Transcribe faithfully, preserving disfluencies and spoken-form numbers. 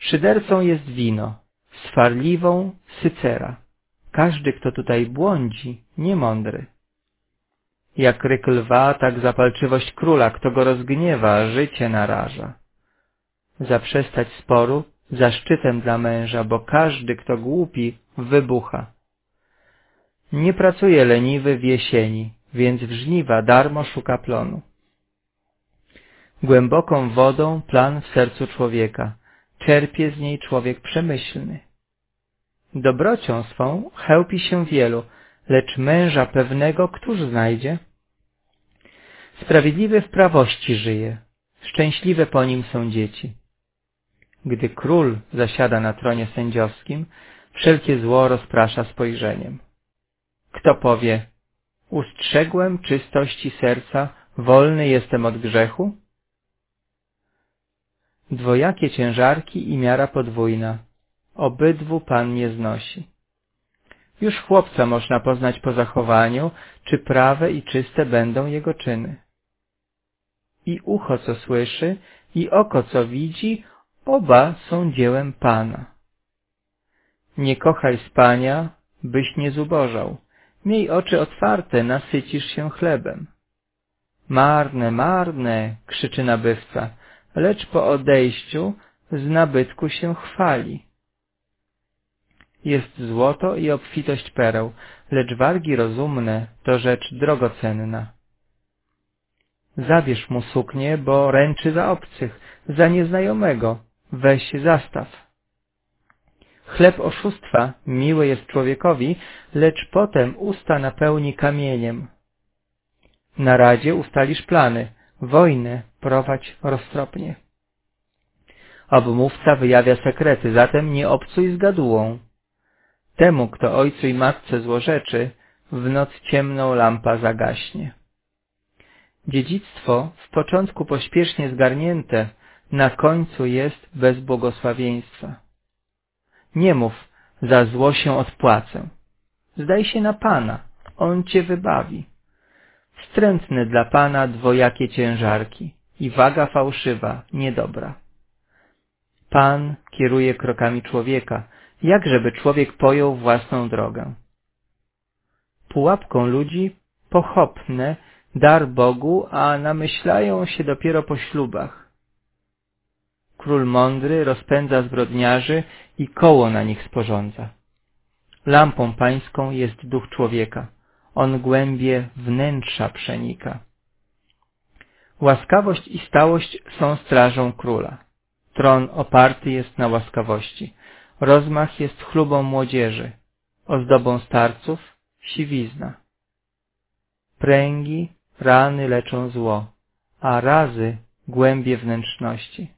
Szydercą jest wino, swarliwą Cycera. Każdy, kto tutaj błądzi, niemądry. Jak ryk lwa, tak zapalczywość króla, kto go rozgniewa, życie naraża. Zaprzestać sporu zaszczytem dla męża, bo każdy, kto głupi, wybucha. Nie pracuje leniwy w jesieni, więc w żniwa darmo szuka plonu. Głęboką wodą plan w sercu człowieka, czerpie z niej człowiek przemyślny. Dobrocią swą chełpi się wielu, lecz męża pewnego któż znajdzie? Sprawiedliwy w prawości żyje, szczęśliwe po nim są dzieci. Gdy król zasiada na tronie sędziowskim, wszelkie zło rozprasza spojrzeniem. Kto powie, ustrzegłem czystości serca, wolny jestem od grzechu? Dwojakie ciężarki i miara podwójna, obydwu Pan nie znosi. Już chłopca można poznać po zachowaniu, czy prawe i czyste będą jego czyny. I ucho, co słyszy, i oko, co widzi, oba są dziełem Pana. Nie kochaj spania, byś nie zubożał. Miej oczy otwarte, nasycisz się chlebem. Marne, marne, krzyczy nabywca, lecz po odejściu z nabytku się chwali. Jest złoto i obfitość pereł, lecz wargi rozumne to rzecz drogocenna. Zabierz mu suknię, bo ręczy za obcych, za nieznajomego, weź zastaw. Chleb oszustwa miły jest człowiekowi, lecz potem usta napełni kamieniem. Na radzie ustalisz plany, wojnę prowadź roztropnie. Obmówca wyjawia sekrety, zatem nie obcuj z gadułą. Temu, kto ojcu i matce złorzeczy, w noc ciemną lampa zagaśnie. Dziedzictwo w początku pośpiesznie zgarnięte, na końcu jest bez błogosławieństwa. Nie mów, za zło się odpłacę. Zdaj się na Pana, On cię wybawi. Wstrętne dla Pana dwojakie ciężarki i waga fałszywa, niedobra. Pan kieruje krokami człowieka, jak żeby człowiek pojął własną drogę. Pułapką ludzi pochopne, dar Bogu, a namyślają się dopiero po ślubach. Król mądry rozpędza zbrodniarzy i koło na nich sporządza. Lampą pańską jest duch człowieka, on głębie wnętrza przenika. Łaskawość i stałość są strażą króla. Tron oparty jest na łaskawości. Rozmach jest chlubą młodzieży, ozdobą starców siwizna. Pręgi, rany leczą zło, a razy głębie wnętrzności.